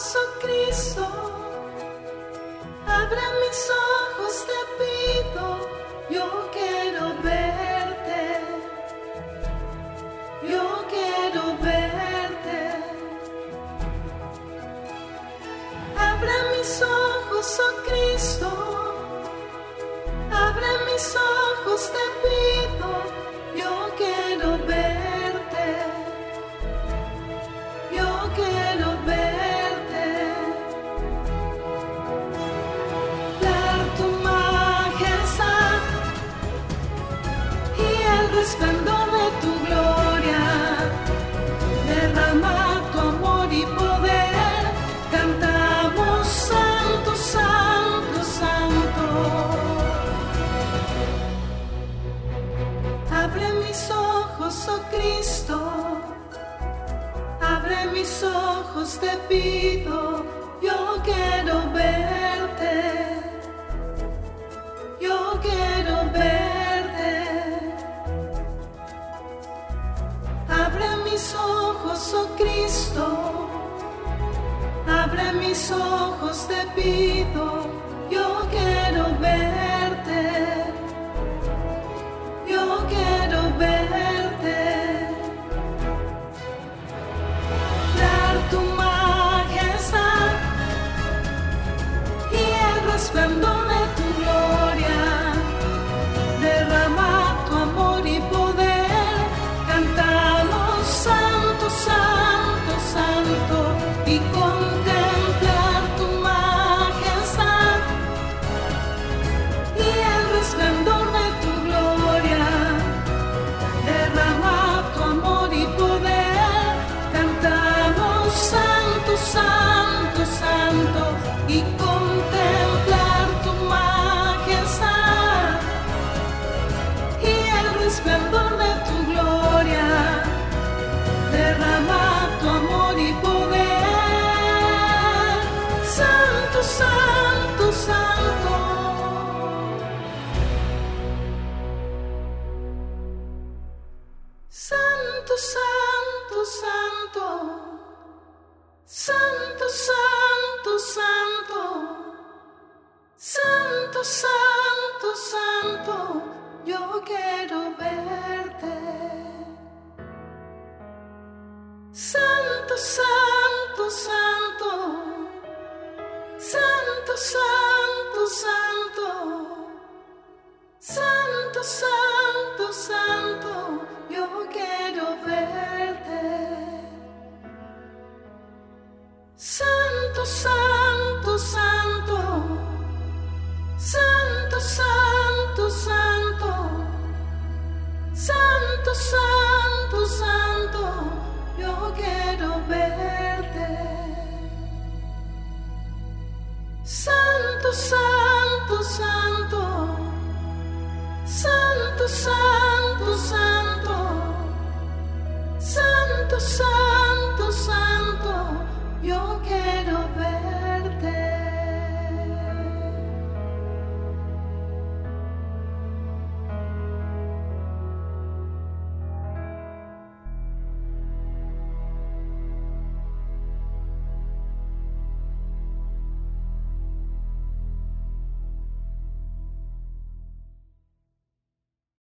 ojos, oh Cristo, abre mis ojos, te pido, yo quiero verte, yo quiero verte. Abre mis ojos, oh Cristo, abre mis ojos, te pido, yo quiero verte, yo quiero verte. Ver tu majestad y el resplandor de tu gloria, derrama tu amor y poder, cantamos santo, santo, santo. Abre mis ojos, oh Cristo, abre mis ojos, te pido, yo quiero verte, yo quiero verte. Abre mis ojos, oh Cristo, abre mis ojos, te pido, yo quiero verte, yo quiero verte. Ver tu majestad y el resplandor de tu gloria, derrama tu amor y poder, cantamos santo, santo, santo, y contemplar tu majestad y el resplandor de tu gloria, derrama tu amor y poder, cantamos santo, santo, santo, y contemplar tu majestad y el resplandor de tu gloria, derrama tu amor y poder, santo, santo, santo. Santo, santo, santo, santo, santo, santo, santo, santo, santo, yo quiero verte. Santo, santo, santo, santo, santo, santo, santo, santo, santo, yo quiero verte. Santo, santo, santo, santo, santo, santo, santo, santo, santo, yo quiero verte. Santo, santo, santo, santo, santo, santo, santo, santo, santo, yo quiero